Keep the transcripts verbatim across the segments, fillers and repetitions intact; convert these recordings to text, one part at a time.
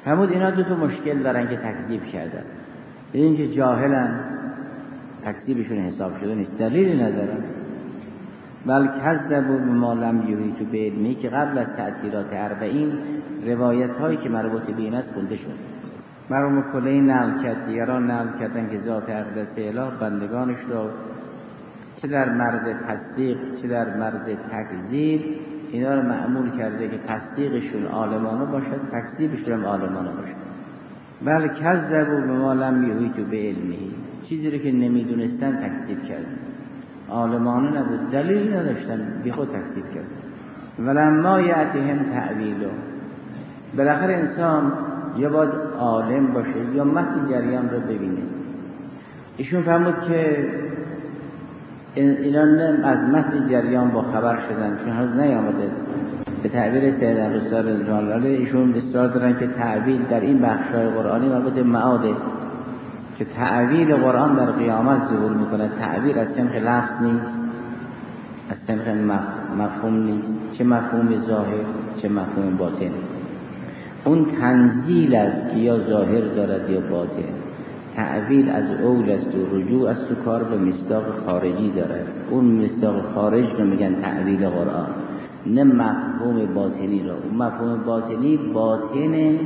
فرمود اینا دو تا مشکل دارن که تکذیب کردن. این که جاهلن، تکذیبشون حساب شده نیست، دلیلی ندارن. بل کذبوا بما لم یحیطوا بعلمه، که قبل از تأثیرات اربعین روایت هایی که مربوط به این است خونده شد. مرحوم کلینی نقل کرد، دیگران نقل کردن که ذات اقدس اله بندگانش را چه در مرز تصدیق چه در مرز تکذیب اینا رو معمول کرده که تصدیقشون عالمانه باشد، تکذیبشون هم عالمانه باشد. بل کذبوا بما لم یحیطوا بعلمه، چیزی رو که نمیدونستن تکذیب کردن، عالمانه نبود، دلیل نداشتن، بی خود تکذیب کردن. ولما یأتیهم تأویله، بالاخره انسان یا باید عالم باشه یا متن جریان رو ببینه. ایشون فرمود که اینا از متن جریان با خبر شدن، چون هنوز نیامده. به تعبیر سید الرسول رضوان الله ایشون اصرار دارن که تعبیر در این بخش‌های قرآنی مربوط به معاده، که تعبیر قرآن در قیامت ظهور میکنه. تعبیر از سنخ لفظ نیست، از سنخ مفهوم نیست، چه مفهوم ظاهر چه مفهوم باطن. اون تنزیل است که یا ظاهر دارد یا باطن. تعبیر از اول است و رجوع است و کار به مصداق خارجی دارد. اون مصداق خارج رو میگن تعبیر قرآن، نه مفهوم باطنی را. اون مفهوم باطنی باطن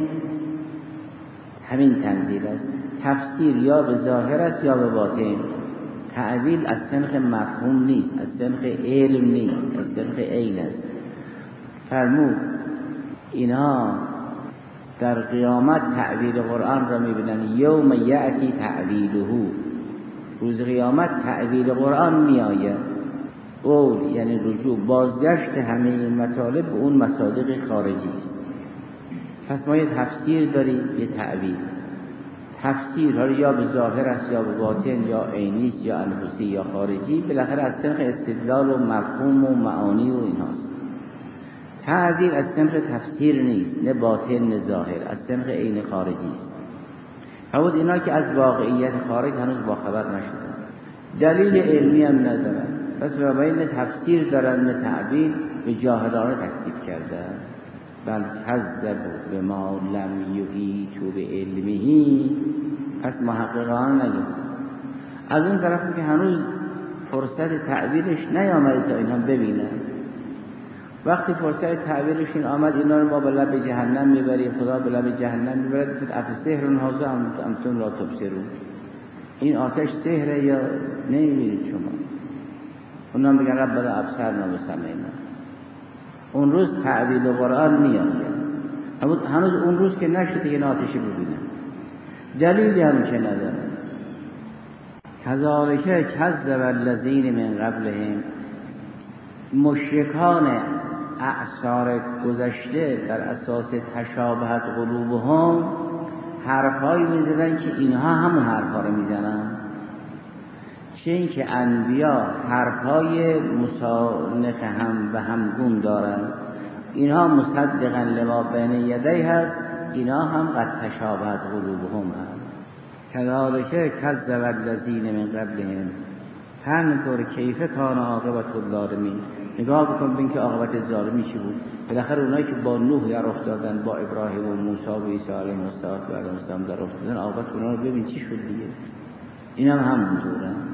همین تنزیل است. تفسیر یا به ظاهر است یا به باطن. تعبیر از سنخ مفهوم نیست، از سنخ علم نیست، از سنخ عین است. فرمود اینها در قیامت تعبیر قرآن را میبینن. یوم یأتی تعبیره، روز قیامت تعبیر قرآن میآید. قول یعنی رجوع، بازگشت همه این مطالب به اون مصادیق خارجی است. پس ما یه تفسیر داریم، یه تعبیر. تفسیر ها یا به ظاهر است یا به باطن یا عینی است یا انفسی یا خارجی، بالاخره از سنخ استدلال و مفهوم و معانی و اینهاست. تعبیر از سنخ تفسیر نیست، نه باطن نه ظاهر، از سنخ عین خارجی است. فرمود اینا که از واقعیت خارج هنوز با خبر نشدن، دلیل علمی هم ندارن، پس بنابراین نه تفسیر دارن نه تعبیر، به جاهلانه تکذیب کردن. بل کذبوا بما لم یحیطوا بعلمه، پس محققان نگید. از اون طرف که هنوز فرصت تعبیرش نیامده تا اینها ببینن. وقتی فرصت تعبیرشون آمد، اینا رو ما به لب جهنم میبریم، خدا به لب جهنم میبرد. افسحر هذا انتم لا تبصرون، این آتش سحره یا نمیبینید شما؟ اونا میگن ربنا ابصرنا و سمعنا. اون روز تعبیر قرآن میاد، هنوز اون روز که نشده که این آتشی ببینن، دلیلی هم که نداره. کذالک کذب الذین من قبلهم، مشرکان اعصار گذشته بر اساس تشابهت قلوبهم حرفایی میزدن که اینها همون حرفا رو میزنن. چه این که انبیا حرفای مصانف هم و همگون دارن، اینها مصدقا لما بین یدیه هست، اینا هم قد تشابهت قلوبهم هست. کذالک کذب الذین من قبلهم فانظر کیف کان عاقبة الظالمین. نگاه بکن ببین که عاقبت ظالمی چی بود. بالاخره اونایی که با نوح در افتادن، با ابراهیم و موسی و عیسی علیهم السلام در افتادن، عاقبت اونها رو ببین چی شد دیگه. اینا هم همونطورن.